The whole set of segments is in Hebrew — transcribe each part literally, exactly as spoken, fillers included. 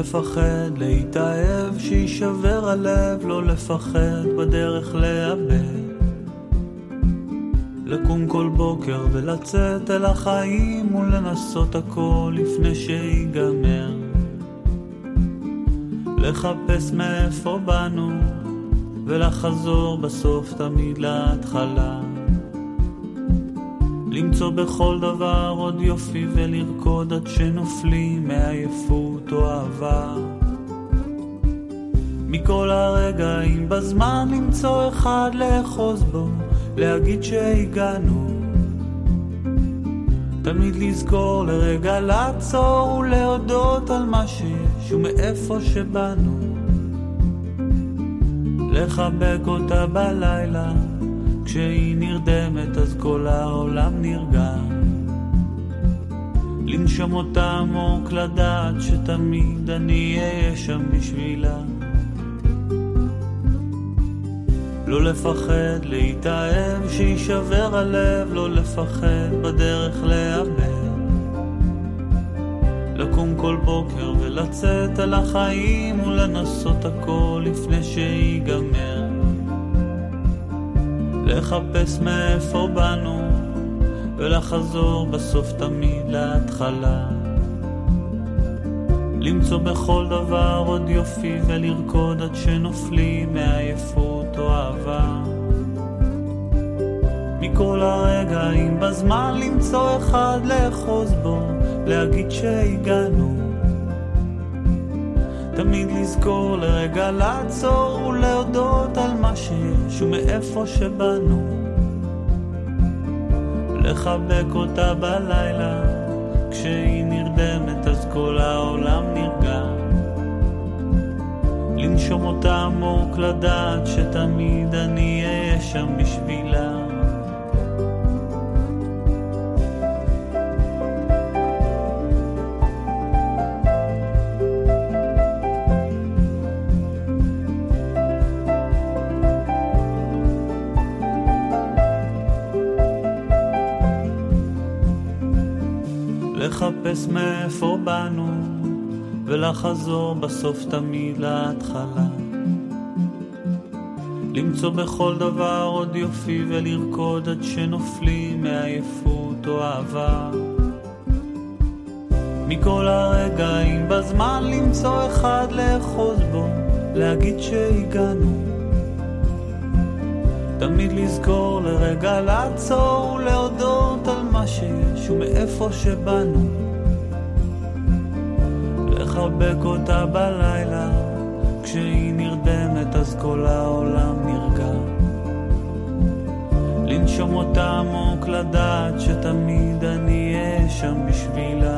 לפחד להתאהב, שישבר הלב, לא לפחד בדרך לאבד. לקום כל בוקר ולצאת אל החיים ולנסות הכל לפני שיגמר. לחפש מאיפה באנו ולחזור בסוף תמיד להתחלה. למצוא בכל דבר עוד יופי ולרקוד עד שנופלים מעייפות או אהבה. מכל הרגעים בזמן למצוא אחד לאחוז בו, להגיד שהגענו. תמיד לזכור לרגע לעצור ולהודות על מה שיש ומאיפה שבאנו. לחבק אותה בלילה, כשהיא נרדמת אז כל העולם נרגע. לנשום אותה עמוק, לדעת שתמיד אני אהיה שם בשבילה. לא לפחד להתאהב, שישבר הלב, לא לפחד בדרך לאבד. לקום כל בוקר ולצאת אל החיים ולנסות הכל לפני שיגמר. לחפש מאיפה באנו ולחזור בסוף תמיד להתחלה. למצוא בכל דבר עוד יופי ולרקוד עד שנופלים מעייפות או אהבה. מכל הרגעים בזמן למצוא אחד לאחוז בו, להגיד שהגענו. תמיד לזכור לרגע לעצור ולהודות על מה שיש ומאיפה שבאנו. לחבק אותה בלילה, כשהיא נרדמת אז כל העולם נרגע. לנשום אותה עמוק, לדעת שתמיד אני אהיה שם בשבילה. לחפש מאיפה באנו ולחזור בסוף תמיד להתחלה. למצוא בכל דבר עוד יופי ולרקוד עד שנופלים מעייפות או אהבה. מכל הרגעים בזמן למצוא אחד לאחוז בו, להגיד שהגענו. תמיד לזכור לרגע לעצור ולהודות על מה שיש ומאיפה שבאנו. לחבק אותה בלילה, כשהיא נרדמת אז כל העולם נרגע. לנשום אותה עמוק, לדעת שתמיד אני אהיה שם בשבילה.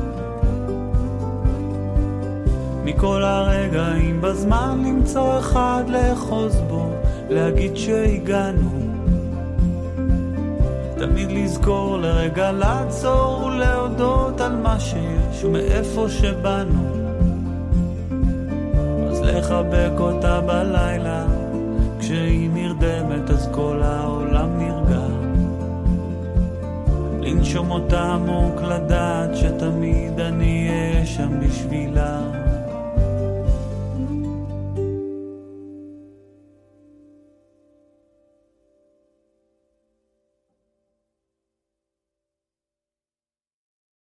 מכל הרגעים בזמן למצוא אחד לאחוז בו, להגיד שהגענו. תמיד לזכור לרגע לעצור ולהודות על מה שיש ומאיפה שבאנו. אז לחבק אותה בלילה, כשהיא נרדמת אז כל העולם נרגע. לנשום אותה עמוק, לדעת שתמיד אני אהיה שם בשבילה.